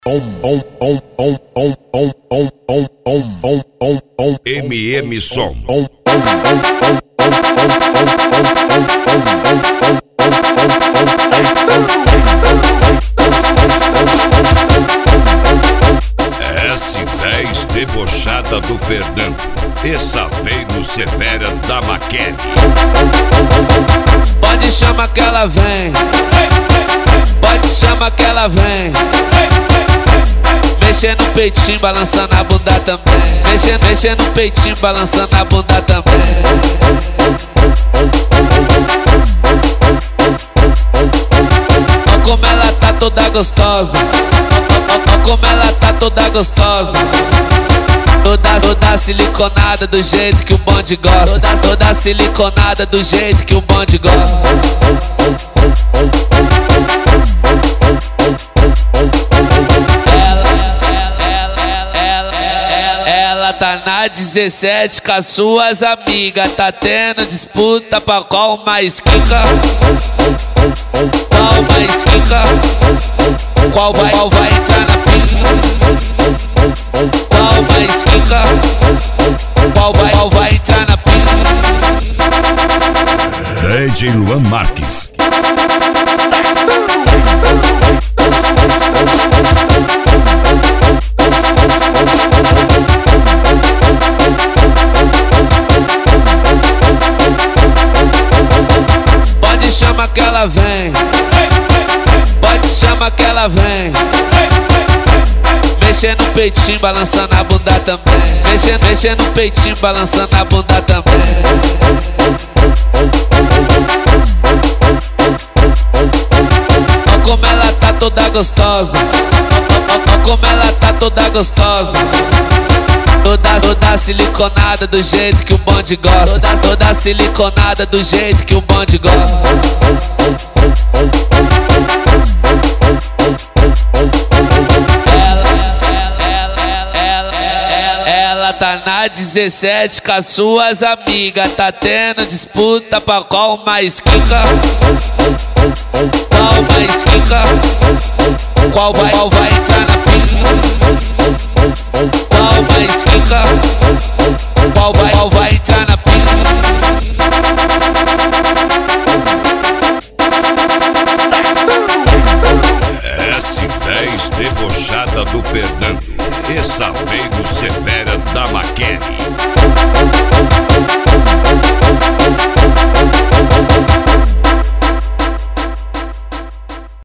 MM Som. S10 debochada do Fernando. Essa veio no Severa da Maquene. Pode chamar que ela vem. Pode chamar que ela vem. Mexendo no peitinho, balançando a bunda também. Mexendo no peitinho, balançando a bunda também. Olha como ela tá toda gostosa. Olha como ela tá toda gostosa. Toda siliconada do jeito que o bonde gosta. Toda siliconada do jeito que o bonde gosta. Ela tá na 17 com as suas amigas. Tá tendo disputa pra qual mais quica. Qual mais quica. Qual vai entrar na pica. Qual mais quica. Qual vai entrar na pica. DJ Luan Marques. Pode chamar que ela vem. Pode chamar que ela vem. Mexendo no peitinho, balançando a bunda também. Mexendo no peitinho, balançando a bunda também. Olha como ela tá toda gostosa. Olha como ela tá toda gostosa. Toda siliconada do jeito que o bonde gosta. Toda siliconada do jeito que o bonde gosta. Ela tá na 17 com as suas amigas. Tá tendo disputa pra qual mais quica. Qual mais quica. Qual vai entrar na pica. Qual mais quica. Qual vai entrar na pica. S10 debochada do Fernando. Essa veio no Severa da Maquene.